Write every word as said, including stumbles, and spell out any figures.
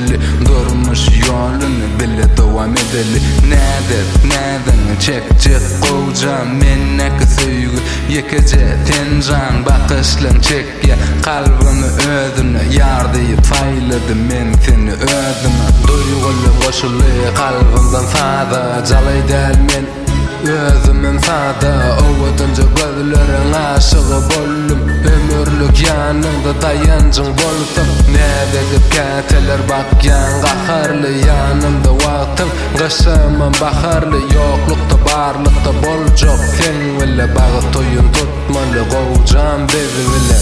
belli, durmuş yolunu bile devam edeli. Näder, näden çekçek gowjam menneki söýgü, yekece tenjan bakışlaň çekýä, kalbymy ödüne ýar diýip faýlady men seni ödüme. Duýguly goşuly kalbymdan sada, jalay däl men özümün sada, owatynja gözleriň aşygy boldum, ömürlük ýanynda taýanjyň bolupdym. Näde gip käteler bakýan gaharly ýanymda wagtym, gaşamam baharly ýoklukda barlykda boljak sen bile bagy toýun tutmaly gowjam bezi bile.